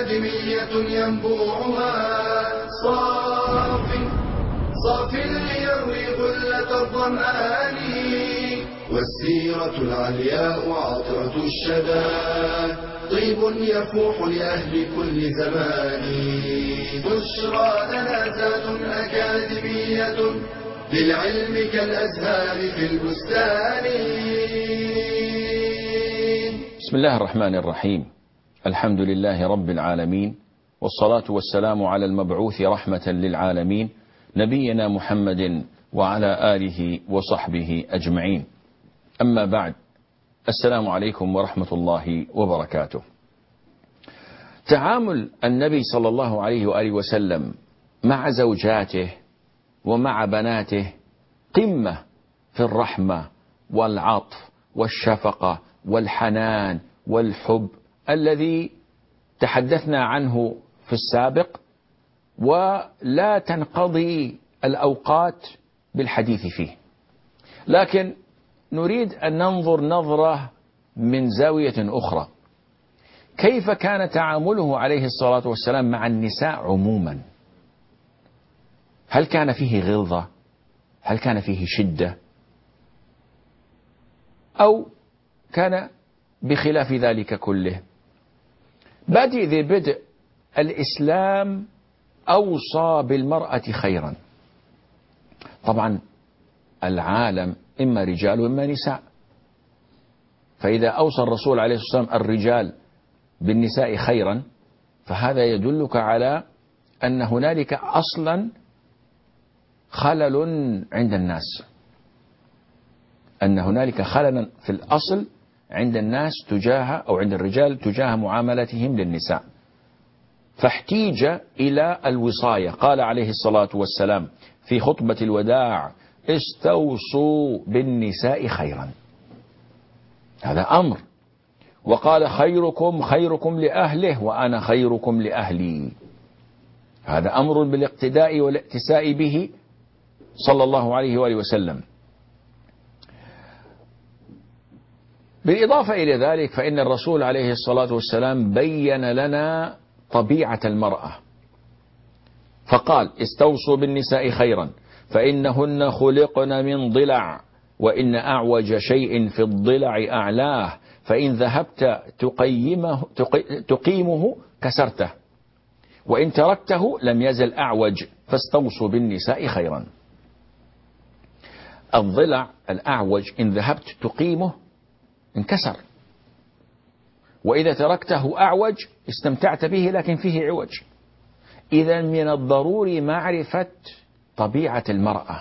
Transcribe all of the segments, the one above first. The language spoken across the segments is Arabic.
أكاديمية ينبوعها صاف ليروي غلة الظمآن، والسيرة العلياء عطرة الشدى طيب يفوح لأهل كل زمان. بشرى لنا ذات أكاديمية للعلم كالأزهار في البستان. بسم الله الرحمن الرحيم. الحمد لله رب العالمين، والصلاة والسلام على المبعوث رحمة للعالمين نبينا محمد وعلى آله وصحبه أجمعين. أما بعد، السلام عليكم ورحمة الله وبركاته. تعامل النبي صلى الله عليه وآله وسلم مع زوجاته ومع بناته قمة في الرحمة والعطف والشفقة والحنان والحب الذي تحدثنا عنه في السابق، ولا تنقضي الأوقات بالحديث فيه، لكن نريد أن ننظر نظرة من زاوية أخرى. كيف كان تعامله عليه الصلاة والسلام مع النساء عموما؟ هل كان فيه غلظة؟ هل كان فيه شدة؟ أو كان بخلاف ذلك كله؟ بادئ ذي بدء الإسلام أوصى بالمرأة خيرا. طبعا العالم إما رجال وإما نساء، فإذا أوصى الرسول عليه الصلاة والسلام الرجال بالنساء خيرا فهذا يدلك على أن هنالك أصلا خلل عند الناس، أن هنالك خللا في الأصل عند الناس تجاه أو عند الرجال تجاه معاملتهم للنساء، فاحتيج إلى الوصاية. قال عليه الصلاة والسلام في خطبة الوداع: استوصوا بالنساء خيرا. هذا أمر. وقال: خيركم خيركم لأهله وأنا خيركم لأهلي. هذا أمر بالاقتداء والائتساء به صلى الله عليه وآله وسلم. بالإضافة إلى ذلك فإن الرسول عليه الصلاة والسلام بين لنا طبيعة المرأة، فقال: استوصوا بالنساء خيرا فإنهن خلقن من ضلع، وإن أعوج شيء في الضلع أعلاه، فإن ذهبت تقيمه كسرته، وإن تركته لم يزل أعوج، فاستوصوا بالنساء خيرا. الضلع الأعوج إن ذهبت تقيمه انكسر، وإذا تركته أعوج استمتعت به لكن فيه عوج. إذا من الضروري معرفة طبيعة المرأة،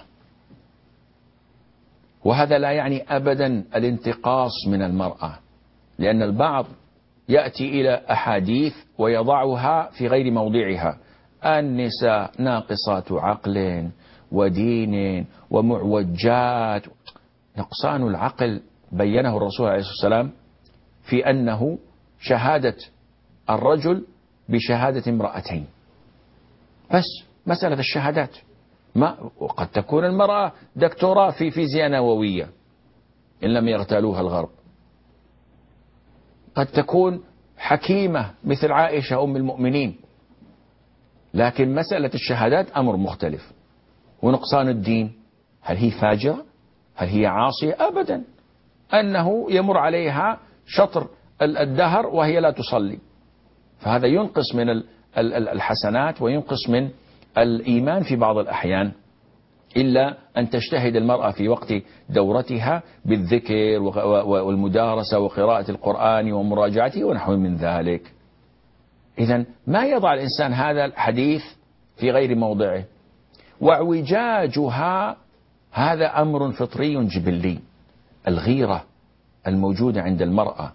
وهذا لا يعني أبدا الانتقاص من المرأة، لأن البعض يأتي إلى أحاديث ويضعها في غير موضعها: النساء ناقصات عقل ودين ومعوجات. نقصان العقل بينه الرسول عليه الصلاة والسلام في أنه شهادة الرجل بشهادة امرأتين بس، مسألة الشهادات. وقد تكون المرأة دكتوراه في فيزياء نووية إن لم يغتالوها الغرب، قد تكون حكيمة مثل عائشة أم المؤمنين، لكن مسألة الشهادات أمر مختلف. ونقصان الدين، هل هي فاجرة؟ هل هي عاصية؟ أبدا، أنه يمر عليها شطر الدهر وهي لا تصلي، فهذا ينقص من الحسنات وينقص من الإيمان في بعض الأحيان، إلا أن تجتهد المرأة في وقت دورتها بالذكر والمدارسة وقراءة القرآن ومراجعته ونحو من ذلك. إذن ما يضع الإنسان هذا الحديث في غير موضعه. واعوجاجها هذا أمر فطري جبلي، الغيرة الموجودة عند المرأة،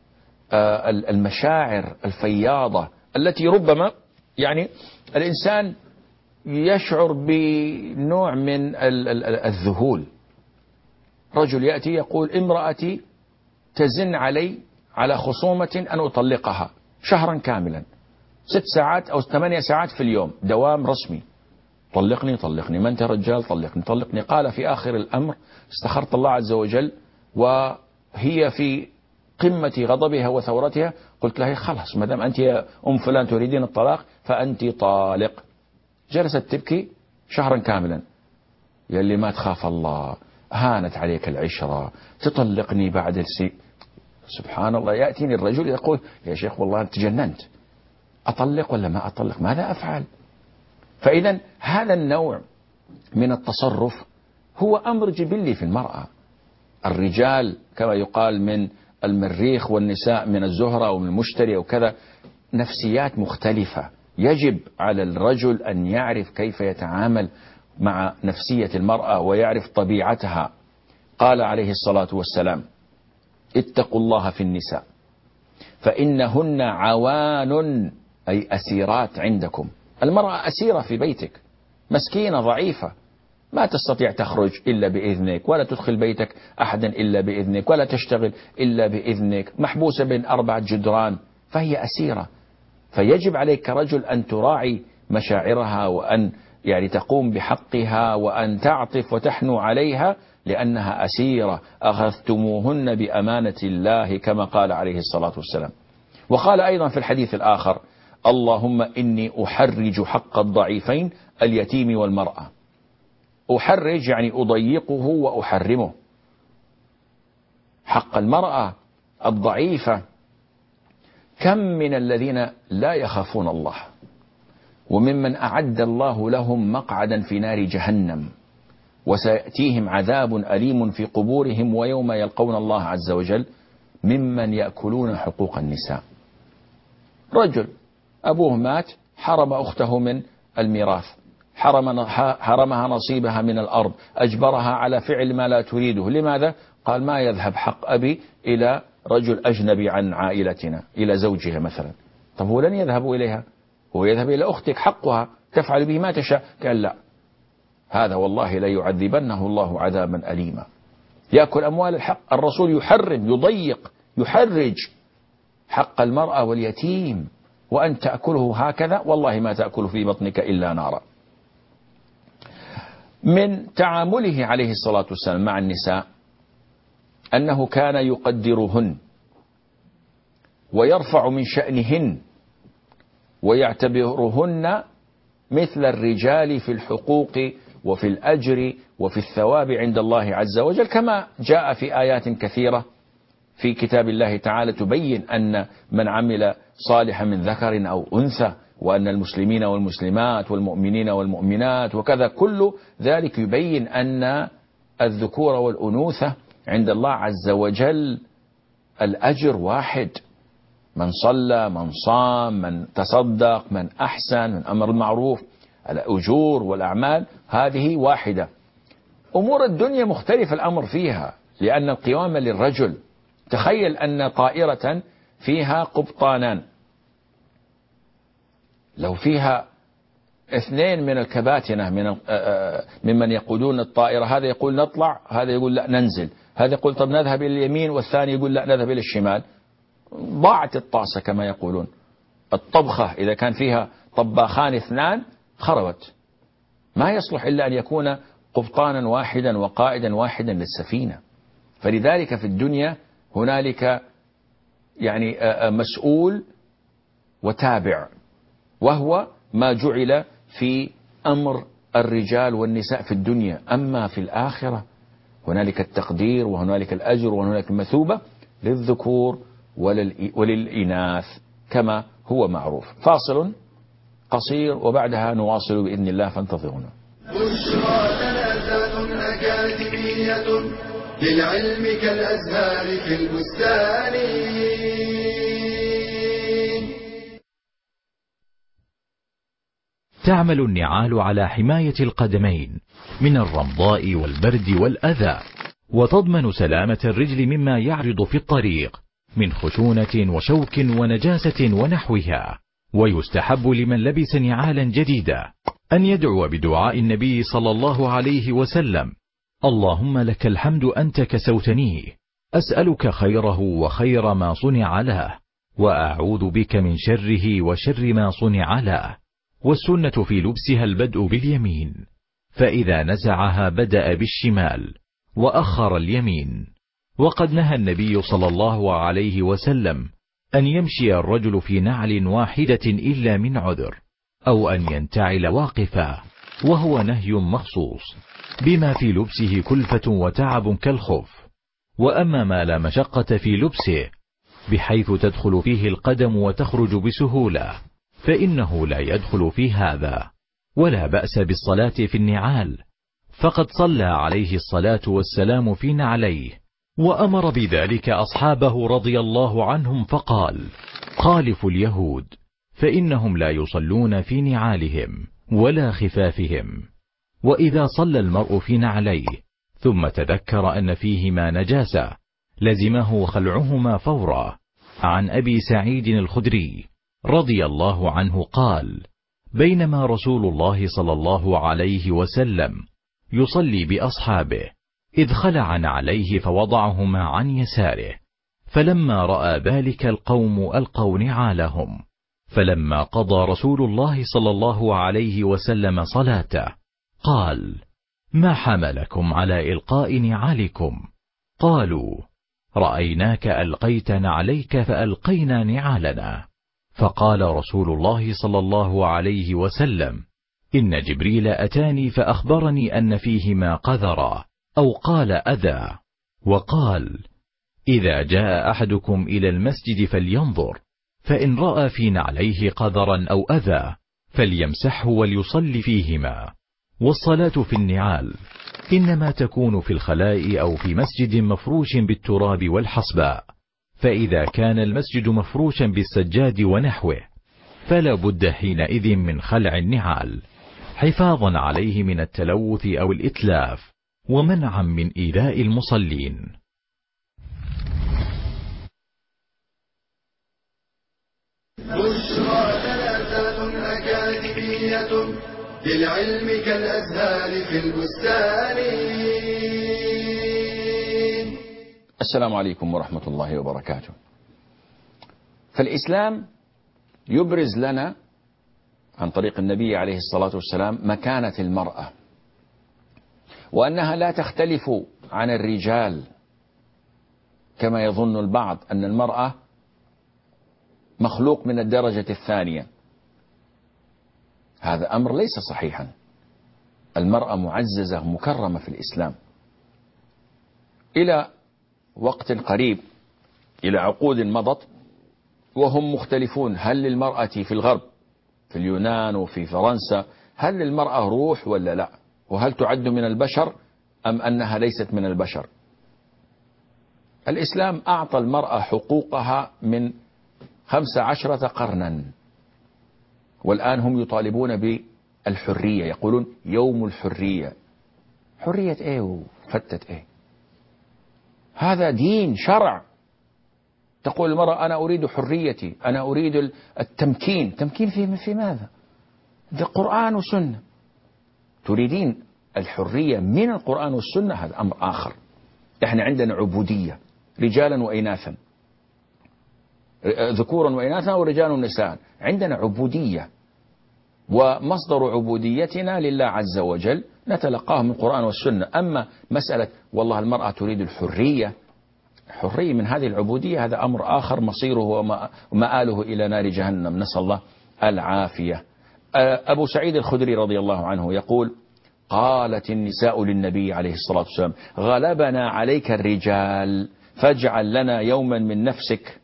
المشاعر الفياضة التي ربما يعني الإنسان يشعر بنوع من الذهول. رجل يأتي يقول: امرأتي تزن علي على خصومة أن أطلقها شهرا كاملا، 6 ساعات أو 8 ساعات في اليوم، دوام رسمي، طلقني طلقني، ما أنت رجال، طلقني طلقني. قال في آخر الأمر: استخرت الله عز وجل وهي في قمة غضبها وثورتها، قلت لها خلاص ما دام أنت يا أم فلان تريدين الطلاق فأنت طالق. جلست تبكي شهرا كاملا. يلي ما تخاف الله، هانت عليك العشرة، تطلقني بعد السي. سبحان الله، يأتيني الرجل يقول يا شيخ والله أنت جننت، أطلق ولا ما أطلق، ماذا أفعل؟ فإذا هذا النوع من التصرف هو أمر جبلي في المرأة. الرجال كما يقال من المريخ والنساء من الزهرة أو من المشتري أو كذا، نفسيات مختلفة. يجب على الرجل أن يعرف كيف يتعامل مع نفسية المرأة ويعرف طبيعتها. قال عليه الصلاة والسلام اتقوا الله في النساء فإنهن عوان، أي أسيرات عندكم. المرأة أسيرة في بيتك، مسكينة ضعيفة، ما تستطيع تخرج إلا بإذنك، ولا تدخل بيتك أحدا إلا بإذنك، ولا تشتغل إلا بإذنك، محبوسة بين 4 جدران، فهي أسيرة. فيجب عليك كرجل أن تراعي مشاعرها، وأن يعني تقوم بحقها، وأن تعطف وتحنو عليها، لأنها أسيرة أخذتموهن بأمانة الله كما قال عليه الصلاة والسلام. وقال أيضا في الحديث الآخر اللهم إني أحرج حق الضعيفين اليتيم والمرأة. أحرج يعني أضيقه وأحرمه. حق المرأة الضعيفة، كم من الذين لا يخافون الله، وممن أعد الله لهم مقعدا في نار جهنم، وسيأتيهم عذاب أليم في قبورهم ويوم يلقون الله عز وجل، ممن يأكلون حقوق النساء. رجل أبوه مات، حرم أخته من الميراث، حرمها نصيبها من الأرض، أجبرها على فعل ما لا تريده. لماذا؟ قال ما يذهب حق أبي إلى رجل أجنبي عن عائلتنا، إلى زوجها مثلا. طب هو لن يذهب إليها، هو يذهب إلى أختك، حقها تفعل به ما تشاء. قال لا، هذا والله لا يعذبنه الله عذابا أليما. يأكل أموال الحق. الرسول يحرم، يضيق، يحرج حق المرأة واليتيم، وأن تأكله هكذا والله ما تأكل في بطنك إلا نارا. من تعامله عليه الصلاة والسلام مع النساء أنه كان يقدرهن ويرفع من شأنهن، ويعتبرهن مثل الرجال في الحقوق وفي الأجر وفي الثواب عند الله عز وجل، كما جاء في آيات كثيرة في كتاب الله تعالى تبين أن من عمل صالحا من ذكر أو أنثى، وأن المسلمين والمسلمات والمؤمنين والمؤمنات وكذا، كل ذلك يبين أن الذكور والأنوثة عند الله عز وجل الأجر واحد. من صلى، من صام، من تصدق، من أحسن، من أمر المعروف، الأجور والأعمال هذه واحدة. أمور الدنيا مختلف الأمر فيها، لأن القوام للرجل. تخيل أن طائرة فيها قبطانان، لو فيها 2 من الكباتنة ممن يقودون الطائرة، هذا يقول نطلع، هذا يقول لا ننزل، هذا يقول طب نذهب إلى اليمين، والثاني يقول لا نذهب إلى الشمال، ضاعت الطاسة كما يقولون. الطبخة إذا كان فيها طباخان 2 خربت. ما يصلح إلا أن يكون قبطانا واحدا وقائدا واحدا للسفينة. فلذلك في الدنيا هنالك يعني مسؤول وتابع، وهو ما جعل في أمر الرجال والنساء في الدنيا. أما في الآخرة هنالك التقدير، وهنالك الأجر، وهنالك المثوبة للذكور وللإناث كما هو معروف. فاصل قصير وبعدها نواصل بإذن الله، فانتظرونا. بشرى جنازة أكاديمية للعلم كالأزهار في البستان. تعمل النعال على حماية القدمين من الرمضاء والبرد والأذى، وتضمن سلامة الرجل مما يعرض في الطريق من خشونة وشوك ونجاسة ونحوها. ويستحب لمن لبس نعالا جديدة أن يدعو بدعاء النبي صلى الله عليه وسلم: اللهم لك الحمد أنت كسوتنيه، أسألك خيره وخير ما صنع له، وأعوذ بك من شره وشر ما صنع له. والسنة في لبسها البدء باليمين، فإذا نزعها بدأ بالشمال وأخر اليمين، وقد نهى النبي صلى الله عليه وسلم أن يمشي الرجل في نعل واحدة إلا من عذر، أو أن ينتعل واقفا، وهو نهي مخصوص بما في لبسه كلفة وتعب كالخف. وأما ما لا مشقة في لبسه بحيث تدخل فيه القدم وتخرج بسهولة فإنه لا يدخل في هذا، ولا بأس بالصلاة في النعال، فقد صلى عليه الصلاة والسلام في نعليه، وأمر بذلك أصحابه رضي الله عنهم فقال: خالفوا اليهود فإنهم لا يصلون في نعالهم ولا خفافهم. وإذا صلى المرء في نعليه ثم تذكر أن فيهما نجاسة لزمه خلعهما فورا. عن أبي سعيد الخدري رضي الله عنه قال: بينما رسول الله صلى الله عليه وسلم يصلي بأصحابه إذ خلع نعليه فوضعهما عن يساره، فلما رأى ذلك القوم ألقوا نعالهم، فلما قضى رسول الله صلى الله عليه وسلم صلاته قال: ما حملكم على إلقاء نعالكم؟ قالوا: رأيناك ألقيت نعليك فألقينا نعالنا. فقال رسول الله صلى الله عليه وسلم: إن جبريل أتاني فأخبرني أن فيهما قذرا، أو قال أذى، وقال: إذا جاء أحدكم إلى المسجد فلينظر، فإن رأى في نعليه قذرا أو أذى فليمسحه وليصلي فيهما. والصلاة في النعال إنما تكون في الخلاء أو في مسجد مفروش بالتراب والحصباء، فإذا كان المسجد مفروشا بالسجاد ونحوه فلا بد حينئذ من خلع النعال، حفاظا عليه من التلوث أو الإتلاف، ومنعا من إيذاء المصلين. بشرى ثلاثة أكاديمية للعلم كالأزهار في البستان. السلام عليكم ورحمة الله وبركاته. فالإسلام يبرز لنا عن طريق النبي عليه الصلاة والسلام مكانة المرأة، وأنها لا تختلف عن الرجال كما يظن البعض أن المرأة مخلوق من الدرجة الثانية. هذا أمر ليس صحيحا. المرأة معززة مكرمة في الإسلام. إلى وقت قريب، إلى عقود مضت، وهم مختلفون: هل للمرأة في الغرب في اليونان وفي فرنسا هل للمرأة روح ولا لا؟ وهل تعد من البشر أم أنها ليست من البشر؟ الإسلام أعطى المرأة حقوقها من 15 قرنا، والآن هم يطالبون بالحرية، يقولون يوم الحرية. حرية إيه وفتت إيه؟ هذا دين شرع. تقول المرأة أنا أريد حريتي، أنا أريد التمكين. تمكين في ماذا؟ ده قرآن وسنة. تريدين الحرية من القرآن والسنة، هذا أمر آخر. إحنا عندنا عبودية، رجالا وإناثا، ذكورا وإناثا ورجال ونساء. عندنا عبودية، ومصدر عبوديتنا لله عز وجل نتلقاه من القرآن والسنة. أما مسألة والله المرأة تريد الحرية، حرية من هذه العبودية، هذا أمر آخر مصيره ومآله إلى نار جهنم، نسأل الله العافية. أبو سعيد الخدري رضي الله عنه يقول: قالت النساء للنبي عليه الصلاة والسلام: غلبنا عليك الرجال فاجعل لنا يوما من نفسك.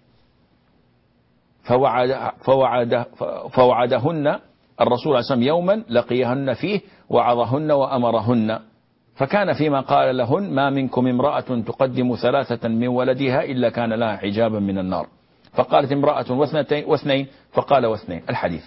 فوعدهن الرسول عليه الصلاة والسلام يوما لقيهن فيه وعظهن وأمرهن، فكان فيما قال لهن: ما منكم امرأة تقدم 3 من ولدها إلا كان لها حجابا من النار. فقالت امرأة واثنين، فقال واثنين. الحديث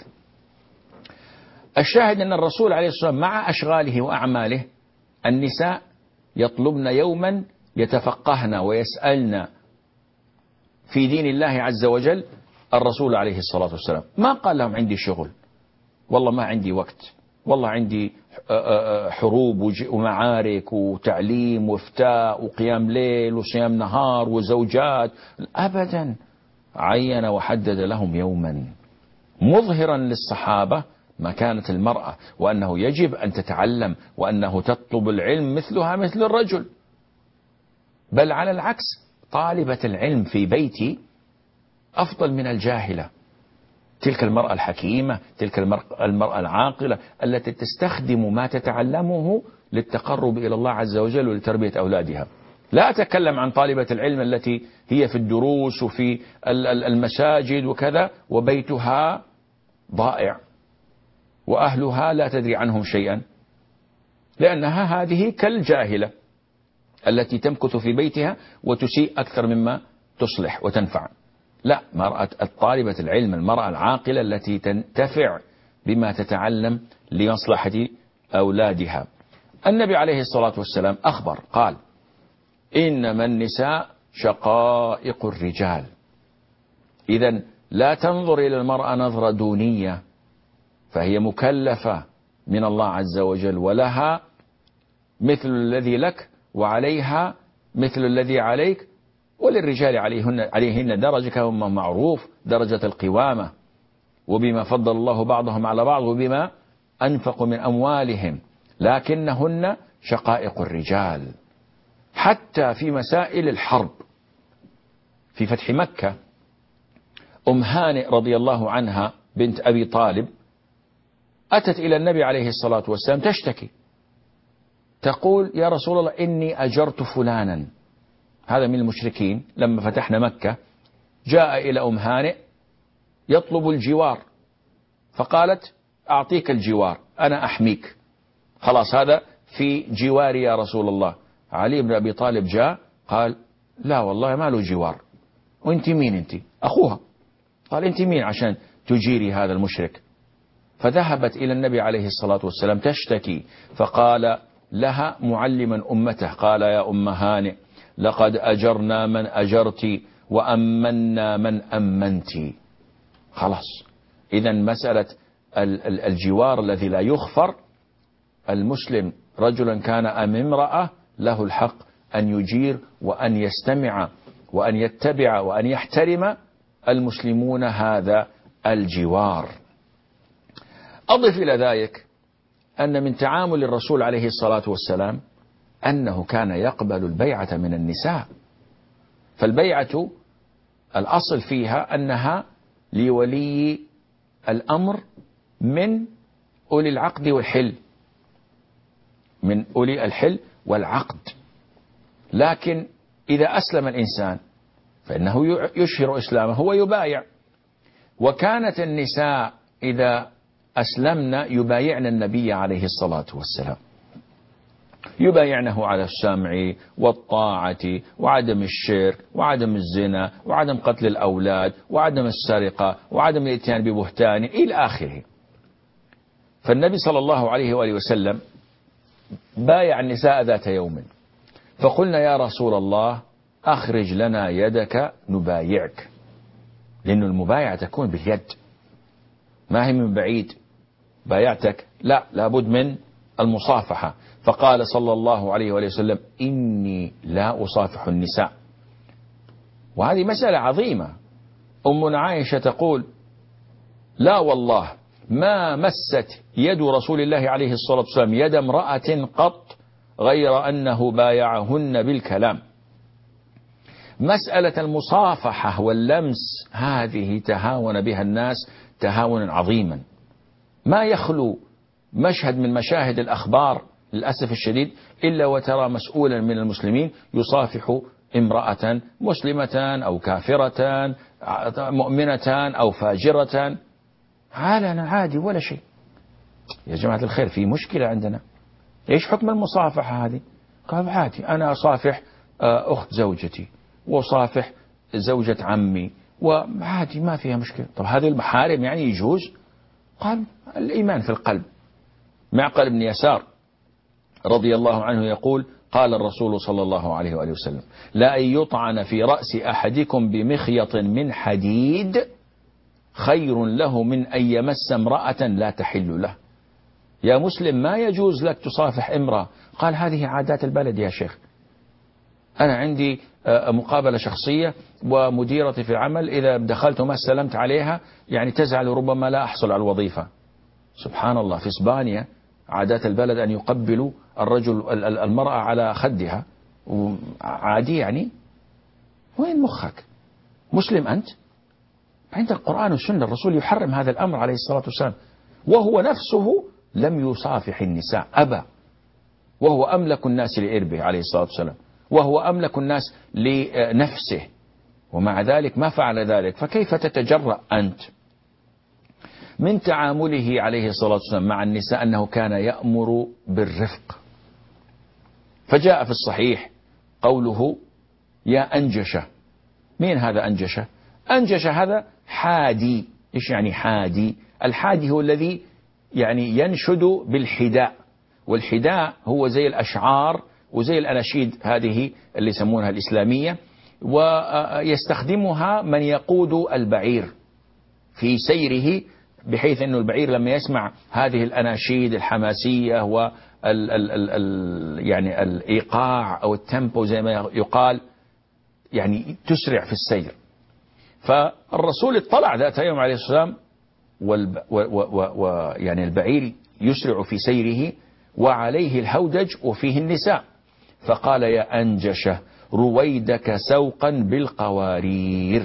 الشاهد أن الرسول عليه الصلاة والسلام مع أشغاله وأعماله النساء يطلبن يوما يتفقهن ويسألن في دين الله عز وجل الرسول عليه الصلاة والسلام. ما قال لهم عندي شغل، والله ما عندي وقت، والله عندي حروب ومعارك وتعليم وافتاء وقيام ليل وصيام نهار وزوجات. أبدا، عين وحدد لهم يوما مظهرا للصحابة مكانة المرأة، وأنه يجب أن تتعلم، وأنه تطلب العلم مثلها مثل الرجل. بل على العكس، طالبة العلم في بيتي أفضل من الجاهلة. تلك المرأة الحكيمة، تلك المرأة العاقلة التي تستخدم ما تتعلمه للتقرب إلى الله عز وجل ولتربية أولادها. لا أتكلم عن طالبة العلم التي هي في الدروس وفي المساجد وكذا وبيتها ضائع وأهلها لا تدري عنهم شيئا، لأنها هذه كالجاهلة التي تمكث في بيتها وتسيء أكثر مما تصلح وتنفع. لا، مرأة الطالبة العلم المرأة العاقلة التي تنتفع بما تتعلم لمصلحة أولادها. النبي عليه الصلاة والسلام أخبر قال: إنما النساء شقائق الرجال. إذن لا تنظر إلى المرأة نظرة دونية، فهي مكلفة من الله عز وجل، ولها مثل الذي لك وعليها مثل الذي عليك، وللرجال عليهن درجة كما معروف، درجة القوامة، وبما فضل الله بعضهم على بعض وبما أنفقوا من أموالهم، لكنهن شقائق الرجال. حتى في مسائل الحرب في فتح مكة، أم هانئ رضي الله عنها بنت أبي طالب أتت إلى النبي عليه الصلاة والسلام تشتكي، تقول: يا رسول الله إني أجرت فلانا، هذا من المشركين لما فتحنا مكة جاء إلى أم هانئ يطلب الجوار، فقالت: أعطيك الجوار، أنا أحميك، خلاص هذا في جواري يا رسول الله. علي بن أبي طالب جاء قال: لا والله ما له جوار. وانت مين؟ انت أخوها. قال: انت مين عشان تجيري هذا المشرك؟ فذهبت إلى النبي عليه الصلاة والسلام تشتكي، فقال لها معلما أمته، قال: يا أم هانئ، لقد أجرنا من أجرت وأمنا من أمنت. خلاص، إذن مسألة الجوار الذي لا يغفر، المسلم رجلا كان أم امرأة له الحق أن يجير وأن يستمع وأن يتبع وأن يحترم المسلمون هذا الجوار. أضف إلى ذلك أن من تعامل الرسول عليه الصلاة والسلام أنه كان يقبل البيعة من النساء، فالبيعة الأصل فيها أنها لولي الأمر من أولي العقد والحل، من أولي الحل والعقد. لكن إذا أسلم الإنسان فإنه يشهر إسلامه ويبايع. وكانت النساء إذا أسلمن يبايعن النبي عليه الصلاة والسلام، يبايعنه على السمع والطاعة وعدم الشرك وعدم الزنا وعدم قتل الأولاد وعدم السرقة وعدم الاتيان ببهتان إلى آخره. فالنبي صلى الله عليه وآله وسلم بايع النساء ذات يوم، فقلنا: يا رسول الله أخرج لنا يدك نبايعك، لأن المبايعة تكون باليد، ما هي من بعيد بايعتك، لا، لابد من المصافحة. فقال صلى الله عليه وآله وسلم: إني لا أصافح النساء. وهذه مسألة عظيمة. أمنا عائشة تقول: لا والله ما مست يد رسول الله عليه الصلاة والسلام يد امرأة قط غير أنه بايعهن بالكلام. مسألة المصافحة واللمس هذه تهاون بها الناس تهاونا عظيما. ما يخلو مشهد من مشاهد الأخبار للأسف الشديد إلا وترى مسؤولا من المسلمين يصافح امرأة مسلمة أو كافرة، مؤمنة أو فاجرة، عالنا عادي ولا شيء. يا جماعة الخير، في مشكلة عندنا. إيش حكم المصافحة هذه؟ قال: عادي، أنا أصافح أخت زوجتي وأصافح زوجة عمي وعادي ما فيها مشكلة. طب هذه المحارم يعني يجوز؟ قال: الإيمان في القلب. معقل بن يسار رضي الله عنه يقول: قال الرسول صلى الله عليه وآله وسلم: لا أن يطعن في رأس أحدكم بمخيط من حديد خير له من أن يمس امرأة لا تحل له. يا مسلم ما يجوز لك تصافح امرأة. قال: هذه عادات البلد يا شيخ، أنا عندي مقابلة شخصية ومديرتي في العمل إذا دخلت وما سلمت عليها يعني تزعل ربما لا أحصل على الوظيفة. سبحان الله، في إسبانيا عادات البلد أن يقبلوا الرجل المرأة على خدها، عادي يعني. وين مخك؟ مسلم أنت؟ عند القرآن والسنة الرسول يحرم هذا الأمر عليه الصلاة والسلام، وهو نفسه لم يصافح النساء، أبى، وهو أملك الناس لإربه عليه الصلاة والسلام، وهو أملك الناس لنفسه، ومع ذلك ما فعل ذلك. فكيف تتجرأ أنت؟ من تعامله عليه الصلاة والسلام مع النساء أنه كان يأمر بالرفق، فجاء في الصحيح قوله يا أنجشة. مين هذا أنجشة؟ أنجشة هذا حادي. إيش يعني حادي؟ الحادي هو الذي يعني ينشد بالحداء، والحداء هو زي الأشعار وزي الأناشيد هذه اللي يسمونها الإسلامية، ويستخدمها من يقود البعير في سيره، بحيث أن البعير لما يسمع هذه الأناشيد الحماسية يعني الإيقاع أو التيمبو زي ما يقال، يعني تسرع في السير. فالرسول اطلع ذات يوم عليه السلام يعني البعير يسرع في سيره وعليه الهودج وفيه النساء، فقال يا أنجشة رويدك سوقا بالقوارير،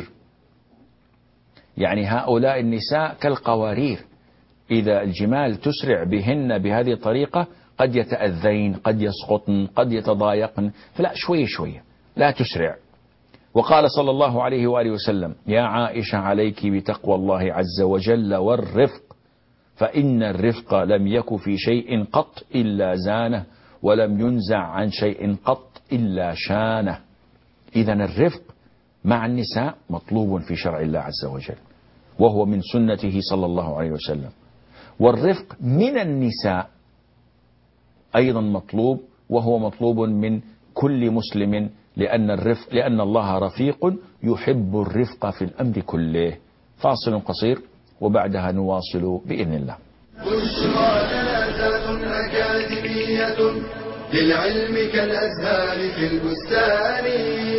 يعني هؤلاء النساء كالقوارير، إذا الجمال تسرع بهن بهذه الطريقة قد يتأذين، قد يسقطن، قد يتضايقن، فلا شوية شوية لا تسرع. وقال صلى الله عليه وآله وسلم يا عائشة عليك بتقوى الله عز وجل والرفق، فإن الرفق لم يك في شيء قط إلا زانه، ولم ينزع عن شيء قط إلا شانه. إذن الرفق مع النساء مطلوب في شرع الله عز وجل، وهو من سنته صلى الله عليه وسلم. والرفق من النساء أيضا مطلوب، وهو مطلوب من كل مسلم، لأن الله رفيق يحب الرفق في الأمر كله. فاصل قصير وبعدها نواصل بإذن الله. بشرى جنازات أكاديمية للعلم كالأزهار في البستان.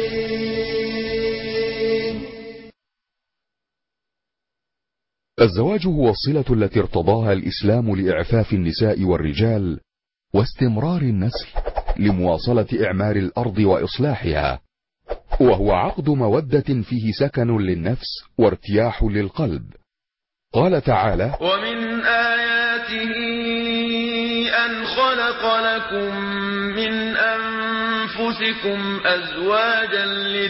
الزواج هو الصلة التي ارتضاها الإسلام لإعفاف النساء والرجال واستمرار النسل لمواصلة إعمار الأرض وإصلاحها، وهو عقد مودة فيه سكن للنفس وارتياح للقلب. قال تعالى ومن آياته أن خلق لكم من أنفسكم أزواجا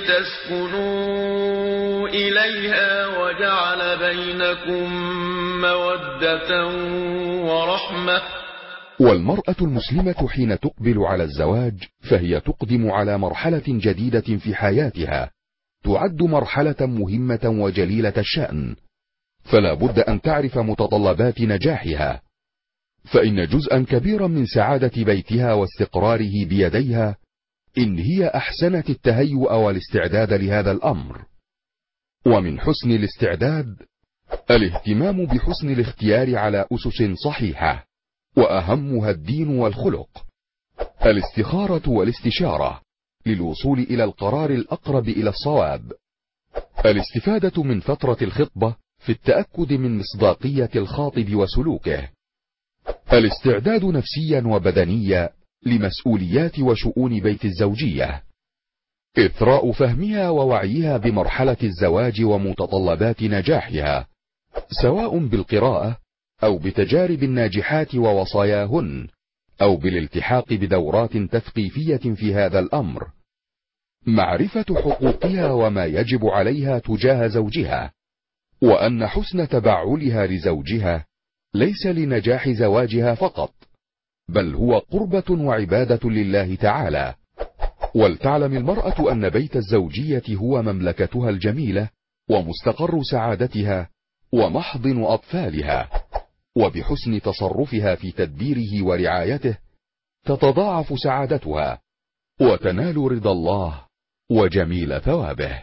لتسكنوا إليها وجعل بينكم مودة ورحمة. والمرأة المسلمة حين تقبل على الزواج فهي تقدم على مرحلة جديدة في حياتها، تعد مرحلة مهمة وجليلة الشأن، فلا بد أن تعرف متطلبات نجاحها، فإن جزءا كبيرا من سعادة بيتها واستقراره بيديها إن هي أحسنت التهيؤ والاستعداد لهذا الأمر. ومن حسن الاستعداد الاهتمام بحسن الاختيار على أسس صحيحة، وأهمها الدين والخلق، الاستخارة والاستشارة للوصول إلى القرار الأقرب إلى الصواب، الاستفادة من فترة الخطبة في التأكد من مصداقية الخاطب وسلوكه، الاستعداد نفسيا وبدنيا لمسؤوليات وشؤون بيت الزوجية، إثراء فهمها ووعيها بمرحلة الزواج ومتطلبات نجاحها، سواء بالقراءة أو بتجارب الناجحات ووصاياهن، أو بالالتحاق بدورات تثقيفية في هذا الأمر، معرفة حقوقها وما يجب عليها تجاه زوجها، وأن حسن تبعلها لزوجها ليس لنجاح زواجها فقط، بل هو قربة وعبادة لله تعالى. ولتعلم المرأة أن بيت الزوجية هو مملكتها الجميلة ومستقر سعادتها ومحضن أطفالها، وبحسن تصرفها في تدبيره ورعايته تتضاعف سعادتها وتنال رضا الله وجميل ثوابه.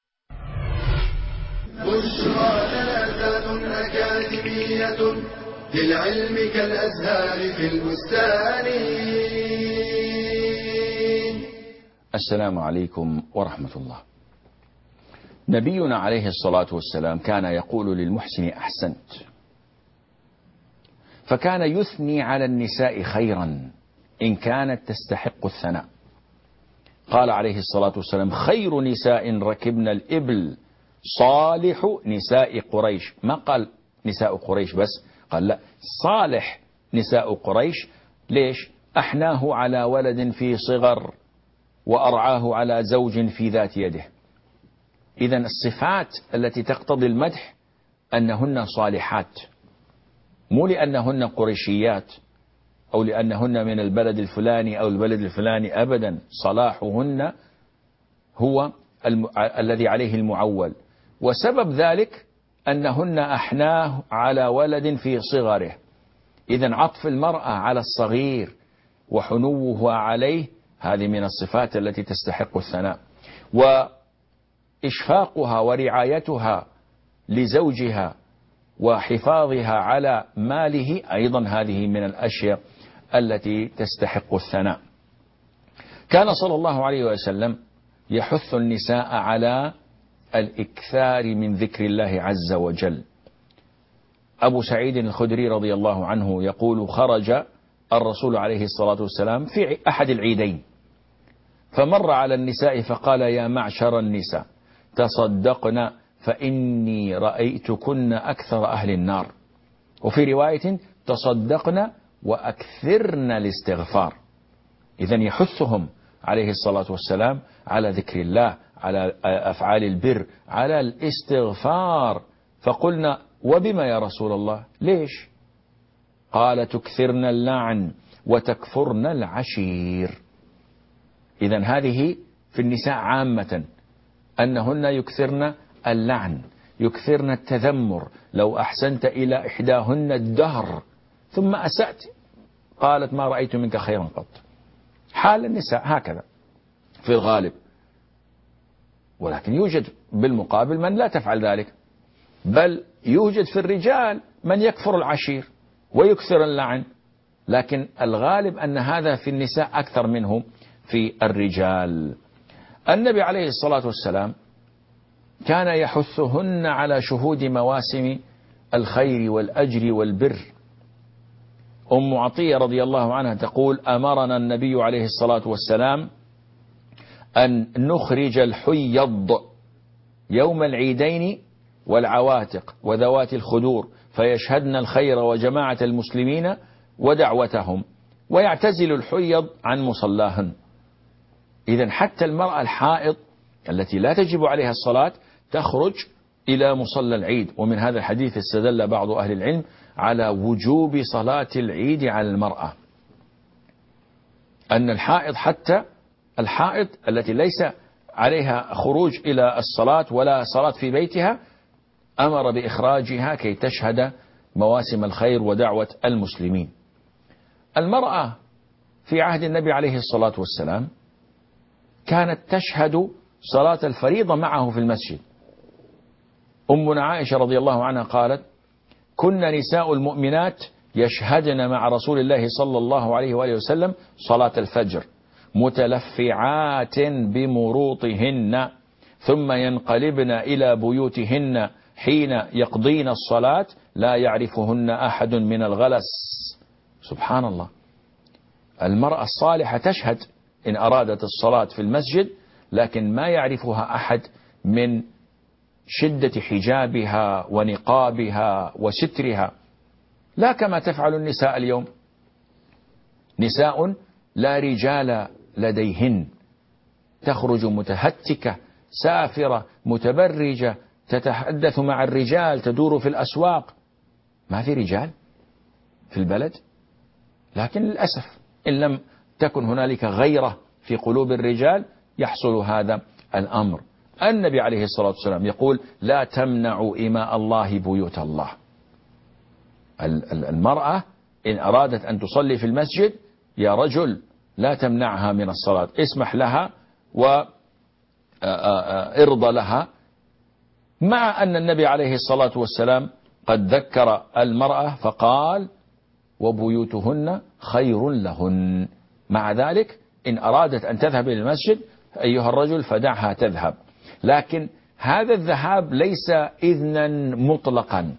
بشرى جنازات أكاديمية للعلم كالأزهار في البستان. السلام عليكم ورحمة الله. نبينا عليه الصلاة والسلام كان يقول للمحسن أحسنت، فكان يثني على النساء خيرا إن كانت تستحق الثناء، قال عليه الصلاة والسلام: خير نساء ركبن الإبل صالح نساء قريش. ما قال نساء قريش بس، قال لا، صالح نساء قريش. ليش؟ أحناه على ولد في صغر وأرعاه على زوج في ذات يده. إذن الصفات التي تقتضي المدح أنهن صالحات، مو لأنهن قريشيات أو لأنهن من البلد الفلاني أو البلد الفلاني، أبدا. صلاحهن هو الذي عليه المعول، وسبب ذلك أنهن أحناه على ولد في صغره. إذن عطف المرأة على الصغير وحنوه عليه هذه من الصفات التي تستحق الثناء. وإشفاقها ورعايتها لزوجها وحفاظها على ماله أيضا هذه من الأشياء التي تستحق الثناء. كان صلى الله عليه وسلم يحث النساء على الإكثار من ذكر الله عز وجل. أبو سعيد الخدري رضي الله عنه يقول: خرج الرسول عليه الصلاة والسلام في أحد العيدين، فمر على النساء فقال: يا معشر النساء تصدقن فإني رأيتكن أكثر أهل النار. وفي رواية: تصدقن وأكثرن الاستغفار. إذن يحثهم عليه الصلاة والسلام على ذكر الله، على أفعال البر، على الاستغفار. فقلنا: وبما يا رسول الله؟ ليش؟ قال: تكثرن اللعن وتكفرن العشير. إذن هذه في النساء عامة، أنهن يكثرن اللعن، يكثرن التذمر. لو أحسنت إلى إحداهن الدهر ثم أسأت قالت: ما رأيت منك خيرا قط. حال النساء هكذا في الغالب، ولكن يوجد بالمقابل من لا تفعل ذلك، بل يوجد في الرجال من يكفر العشير ويكثر اللعن، لكن الغالب أن هذا في النساء أكثر منه في الرجال. النبي عليه الصلاة والسلام كان يحثهن على شهود مواسم الخير والأجر والبر. أم عطية رضي الله عنها تقول: أمرنا النبي عليه الصلاة والسلام أن نخرج الحيض يوم العيدين والعواتق وذوات الخدور فيشهدن الخير وجماعة المسلمين ودعوتهم، ويعتزل الحيض عن مصلاهن. إذن حتى المرأة الحائض التي لا تجب عليها الصلاة تخرج إلى مصلى العيد. ومن هذا الحديث استدل بعض أهل العلم على وجوب صلاة العيد على المرأة، أن الحائض، حتى الحائض التي ليس عليها خروج إلى الصلاة ولا صلاة في بيتها، أمر بإخراجها كي تشهد مواسم الخير ودعوة المسلمين. المرأة في عهد النبي عليه الصلاة والسلام كانت تشهد صلاة الفريضة معه في المسجد. أمنا عائشة رضي الله عنها قالت: كنا نساء المؤمنات يشهدن مع رسول الله صلى الله عليه وآله وسلم صلاة الفجر متلفعات بمروطهن، ثم ينقلبن إلى بيوتهن حين يقضين الصلاة لا يعرفهن أحد من الغلس. سبحان الله، المرأة الصالحة تشهد إن أرادت الصلاة في المسجد، لكن ما يعرفها أحد من شدة حجابها ونقابها وسترها، لا كما تفعل النساء اليوم. نساء لا رجال لديهن، تخرج متهتكة سافرة متبرجة، تتحدث مع الرجال، تدور في الأسواق. ما في رجال في البلد، لكن للأسف إن لم تكن هنالك غيرة في قلوب الرجال يحصل هذا الأمر. النبي عليه الصلاة والسلام يقول: لا تمنعوا إماء الله بيوت الله. المرأة إن أرادت أن تصلي في المسجد يا رجل لا تمنعها من الصلاة، اسمح لها وارضى لها، مع أن النبي عليه الصلاة والسلام قد ذكر المرأة فقال: وبيوتهن خير لهن. مع ذلك إن أرادت أن تذهب إلى المسجد أيها الرجل فدعها تذهب، لكن هذا الذهاب ليس إذنا مطلقا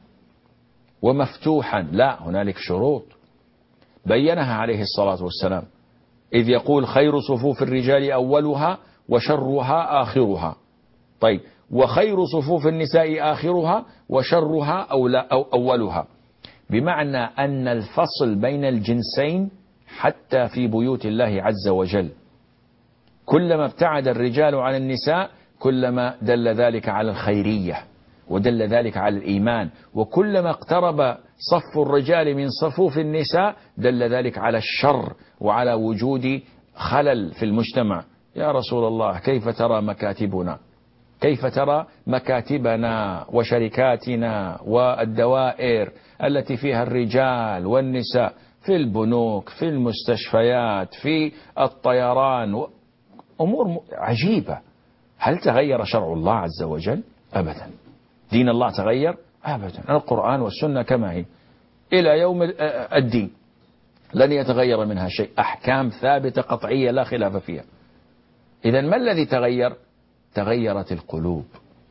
ومفتوحا، لا، هنالك شروط بينها عليه الصلاة والسلام. إذ يقول خير صفوف الرجال أولها وشرها آخرها. طيب، وخير صفوف النساء آخرها وشرها أو أولها، بمعنى أن الفصل بين الجنسين حتى في بيوت الله عز وجل، كلما ابتعد الرجال عن النساء كلما دل ذلك على الخيرية ودل ذلك على الإيمان، وكلما اقترب صف الرجال من صفوف النساء دل ذلك على الشر وعلى وجود خلل في المجتمع. يا رسول الله، كيف ترى مكاتبنا؟ كيف ترى مكاتبنا وشركاتنا والدوائر التي فيها الرجال والنساء في البنوك، في المستشفيات، في الطيران، أمور عجيبة. هل تغير شرع الله عز وجل؟ أبدا. دين الله تغير؟ أبدا. القرآن والسنة كما هي إلى يوم الدين لن يتغير منها شيء، أحكام ثابتة قطعية لا خلاف فيها. إذن ما الذي تغير؟ تغيرت القلوب،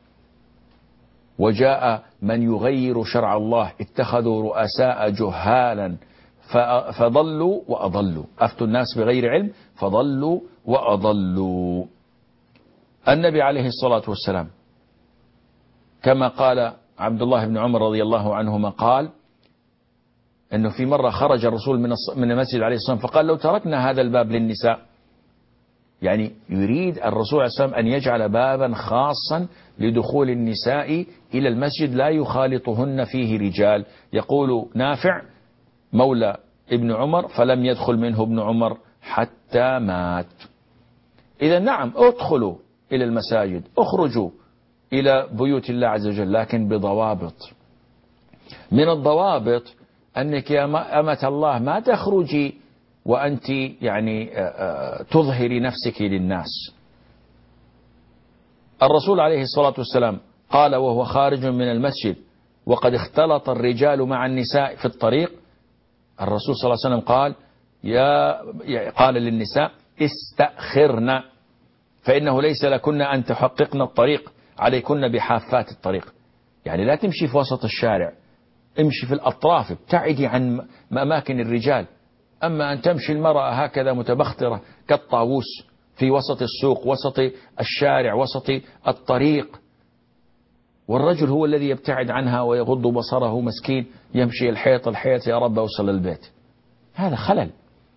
وجاء من يغير شرع الله، اتخذوا رؤساء جهالا فضلوا وأضلوا، أفتوا الناس بغير علم فضلوا وأضلوا. النبي عليه الصلاة والسلام كما قال عبد الله بن عمر رضي الله عنهما، قال أنه في مرة خرج الرسول من المسجد عليه الصلاة والسلام فقال لو تركنا هذا الباب للنساء، يعني يريد الرسول عليه الصلاة والسلام أن يجعل بابا خاصا لدخول النساء إلى المسجد لا يخالطهن فيه رجال. يقول نافع مولى ابن عمر فلم يدخل منه ابن عمر حتى مات. إذا نعم، ادخلوا إلى المساجد، اخرجوا إلى بيوت الله عز وجل، لكن بضوابط. من الضوابط أنك يا أمة الله ما تخرجي وأنت يعني تظهري نفسك للناس. الرسول عليه الصلاة والسلام قال وهو خارج من المسجد وقد اختلط الرجال مع النساء في الطريق، الرسول صلى الله عليه وسلم قال للنساء استأخرن فإنه ليس لكن أن تحققن الطريق، عليكن بحافات الطريق. يعني لا تمشي في وسط الشارع، امشي في الأطراف، ابتعدي عن أماكن الرجال. أما أن تمشي المرأة هكذا متبخترة كالطاووس في وسط السوق، وسط الشارع، وسط الطريق، والرجل هو الذي يبتعد عنها ويغض بصره، مسكين يمشي الحيط يا رب أوصل البيت، هذا خلل،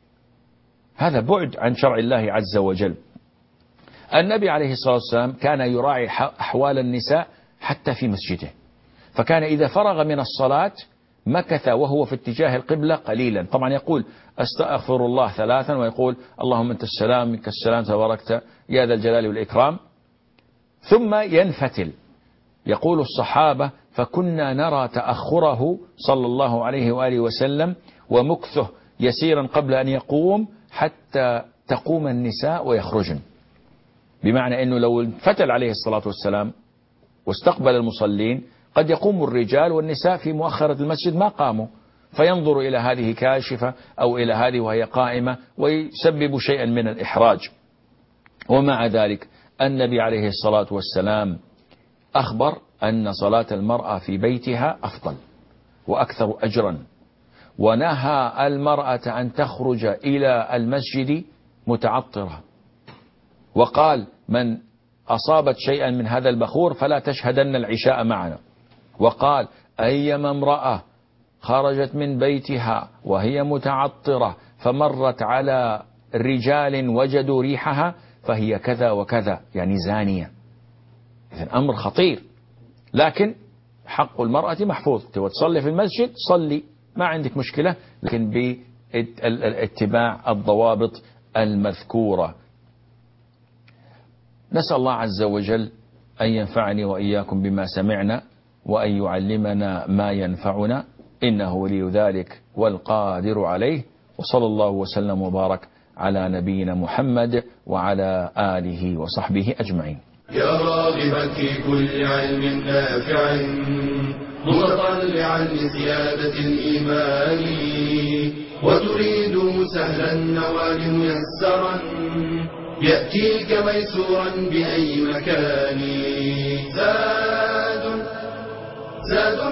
هذا بعد عن شرع الله عز وجل. النبي عليه الصلاة والسلام كان يراعي أحوال النساء حتى في مسجده، فكان إذا فرغ من الصلاة مكث وهو في اتجاه القبلة قليلا، طبعا يقول أستغفر الله 3 ويقول اللهم أنت السلام منك السلام تباركت يا ذا الجلال والإكرام، ثم ينفتل. يقول الصحابة فكنا نرى تأخره صلى الله عليه وآله وسلم ومكثه يسيرا قبل أن يقوم حتى تقوم النساء ويخرجن، بمعنى أنه لو انفتل عليه الصلاة والسلام واستقبل المصلين قد يقوم الرجال والنساء في مؤخرة المسجد ما قاموا، فينظر إلى هذه كاشفة أو إلى هذه وهي قائمة ويسبب شيئا من الإحراج. ومع ذلك النبي عليه الصلاة والسلام أخبر أن صلاة المرأة في بيتها أفضل وأكثر أجرا، ونهى المرأة أن تخرج إلى المسجد متعطرة، وقال من أصابت شيئا من هذا البخور فلا تشهدن العشاء معنا، وقال أيما امرأة خرجت من بيتها وهي متعطرة فمرت على رجال وجدوا ريحها فهي كذا وكذا، يعني زانية. إذن أمر خطير، لكن حق المرأة محفوظ، تصلي في المسجد صلي ما عندك مشكلة، لكن باتباع الضوابط المذكورة. نسأل الله عز وجل أن ينفعني وإياكم بما سمعنا وأن يعلمنا ما ينفعنا، إنه ولي ذلك والقادر عليه، وصلى الله وسلم وبارك على نبينا محمد وعلى آله وصحبه أجمعين. يا راغبا في كل علم نافع متطلعا لزيادة الإيمان وتريد سهلا النوال ميسرا يأتيك ميسورا بأي مكان. زاد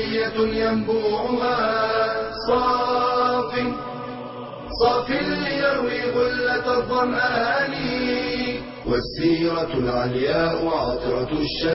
أكاديمية ينبوعها صاف ليروي تروي غلة الظمآن والسيرة العلياء عطرة